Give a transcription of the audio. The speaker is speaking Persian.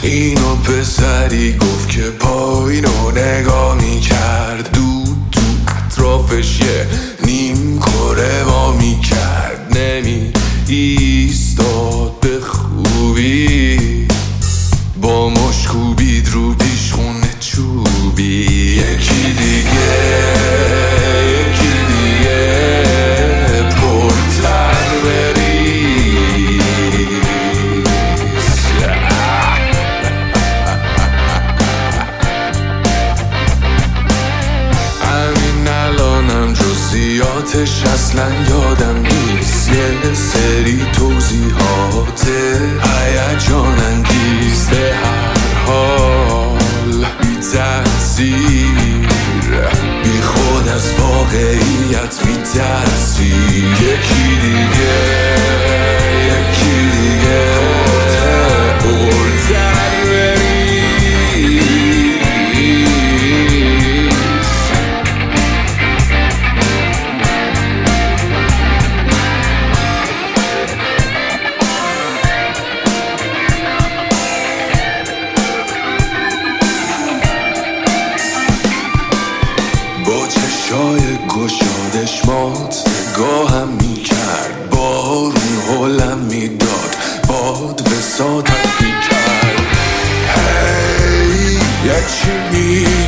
اینو پسری گفت که پایینو نگاه میکرد، دود تو اطرافش یه نیم کره وا میکرد، نمی ایستاد به خوبی، با مشکوبید رو پیش خونه چوبی. یکی دیگه پرتر بریز. همین الانم جزئیاتش اصلا یادم نیست، یه سری توضیحات هیجان انگیز، به هر حال بی تأثیر، بی خود از واقعیت بی تأثیر. یکی دیگه پرتر بریز. با چشای گشادش مات نگاهم میکرد، بارون هلم میداد، باد وساطم میکرد. هی یکی